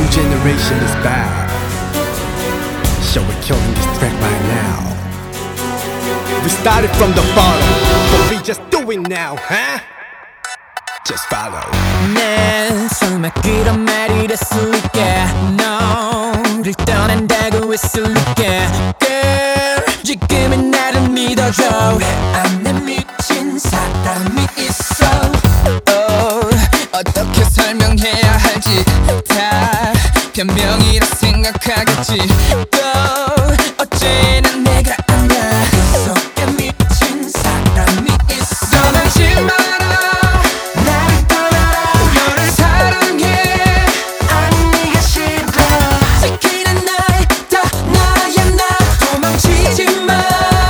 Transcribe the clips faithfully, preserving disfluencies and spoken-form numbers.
new generation is back. So we're killing this track right now. We started from the bottom, but we just do it now, huh? Just follow. 내 설마 그런 말이 됐을까? 너를 떠난다고 했을까? Girl, 지금은 나를 믿어줘. 내 안에 미친 사람이 있어. Oh, 어떻게 설명해야 할지 다 변명이라 생각하겠지. Go, 어제나 내가 아냐. 그 속에 미친 사람이 있어. 떠나지 마라. 나를 떠나라. 너를 사랑해. 아니 네가 싫어. 지키는 날 다 나야 나. 도망치지 마.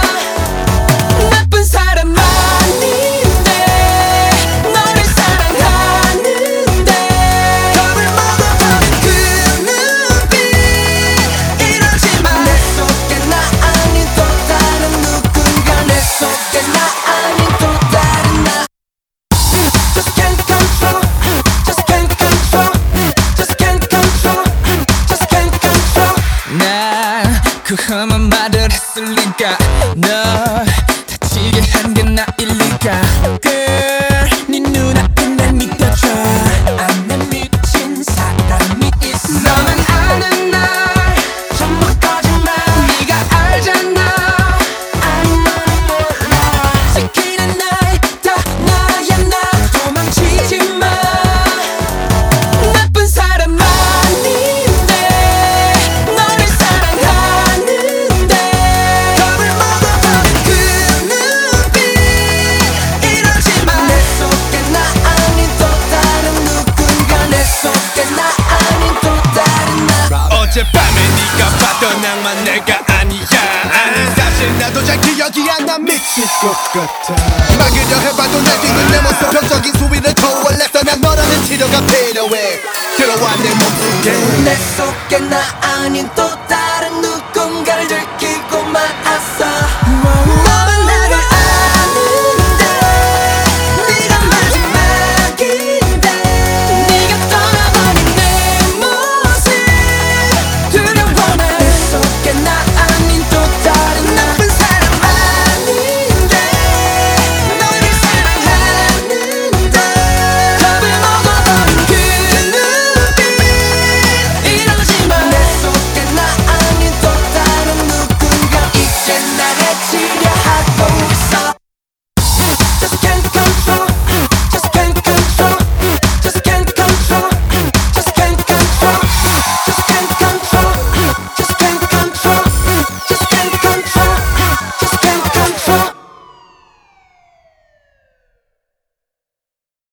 나쁜 사람 아닌데 너를 사랑하는데 겁을 먹어버린 그 눈빛 이러지 마. 내 속에 나 아닌 또 다른 누군가. 내 속에 나 아닌 또 다른 나. Just can't control. Just can't control. Just can't control. Just can't control. 나 그 험한 말을 했을 리가. 너 다치게 한 게 나일 리가. Girl, 네 눈앞에 날 믿어줘. 안에 미친 사람이 있어. 너만 아는 날 전부 거짓말. 네가 알잖아. 아니 너는 몰라. 지키는 날 다 나야 나. 도망치지 마. 나쁜 사람 아닌데 너를 사랑하는데 겁을 먹어버린 그 눈빛 이러지 마. 내 속에 나 아닌 또 다른 누군가. 내 속에 나 아닌 또 다른 나. 어젯밤에 네가 봤던 낭만 내가 아니야. 아니 사실 나도 잘 기억이 안 나. 미칠 것 같아. 막으려 해봐도 날 뒤는 내 모습. 병적인 수위를 초월했어. 난 너라는 치료가 필요해. 들어와 내 몸속에. 내 속에 나 아닌 또